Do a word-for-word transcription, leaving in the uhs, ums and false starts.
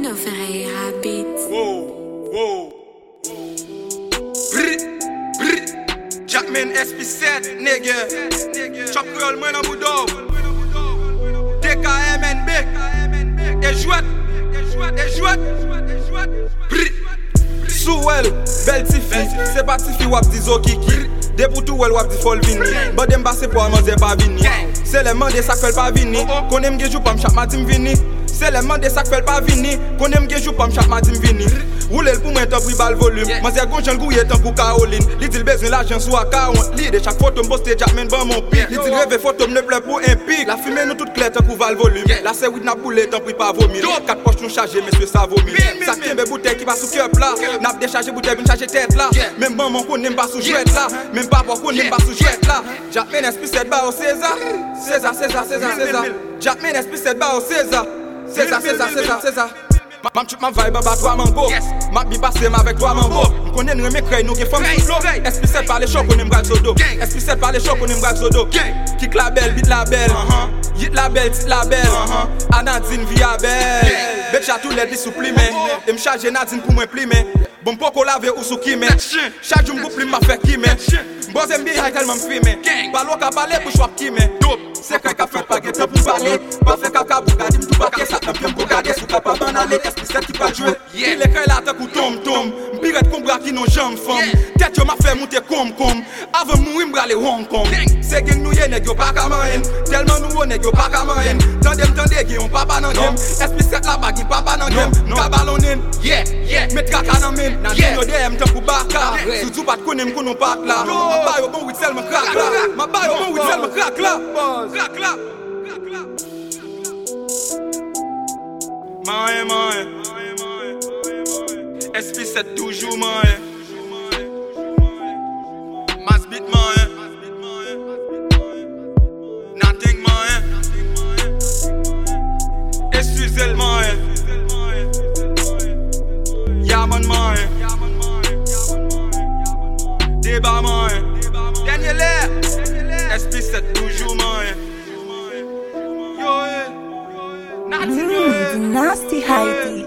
Milo Ferreira Beats. Wow, wow. Brr, brr. Jackman S P sept, nigga. Chop girl, man, en boudou. T K M N B. Et jouette, et jouette. Brr. Sou elle, belle ti fi. C'est pas ti fi wap di zo kiki. De pou tou elle wap di fol vini. Bade mbase pou a manze pa vini. C'est les mande sak fel pa vini. Konem gejou pa mchap madim vini. C'est les mande sak fel pa vini. Konem gejou pa mchap madim vini. Roule l pou mwen tan pri bal volume. Manze gonjan gouye tan pou Caroline. Li dil bezwen l'argent sou a quarante. Li de chaque photo m'poste Jackman ban mon pic. Li dil rêve photo m'ne ple pour un pic. La fumée nous toute claire tan kou val volume. La se wid n'a boule tan pri pa vomir. Quatre poches nous chargé monsieur ça vomit. Ça kembe bouteille qui va sous cup là. N'a déchargé bouteille vin chargé tête là. Même maman konem pas sous jouette là. Même papa konem pas sous jouette là. Jackman S P sept ba au César. César, César, César, César. Jackman S P sept ba au César. César, César, César, César. Mam chup ma vibe ba trois mango. Mak bi passe ma avec trois mango. M'konne nou me krey nou ge femme sous flow. S P sept par les chocs on aime bral sodo. S P sept par les chocs on aime bral sodo. Kick la belle, beat la belle. Yit la belle, tit la belle. Anadine via belle. Betcha tout les disciplimé. Et m'charge Nadine pour moi plimer. Bon poko lave ou sou kime. Chaque jour m'gou plim ma fait kime. M'boze m'bi hay tellement m'fime. Palo ka pale pou chwap kime. C'est quand qu'a fait pas guette pour parler. Pas fait caca pour garder tout paquet. Ça t'en bien pour garder sous ta pas banale. S P sept qui pas jouer. Il est quand là ta coup tombe tombe. M'pirate qu'on bras qui non jambes femme. Tête yo m'a fait monter comme comme. Avant mourir m'brale Hong Kong. C'est gang nou ye nèg yo pas kamayen. Tellement nou nèg yo pas kamayen. Tandem tandé qui on papa nan game. S P sept la bagi papa nan game. Kabalonin. Yeah, yeah. Met kaka nan men. Yeah. Yo dem tan pou baka. Sou tout pat konem konon pak la. Ma ba yo bon with sel me crack la. Ma ba yo bon with sel me crack la. Crack la. Crack la. Maï maï. S P sept toujours maï. Mas beat maï. Nothing maï. Excusez maï. Yaman maï. Débat maï. Dernier l'air. S P sept toujours maï. Yo eh. Nothing yo eh. Nasty Heidi.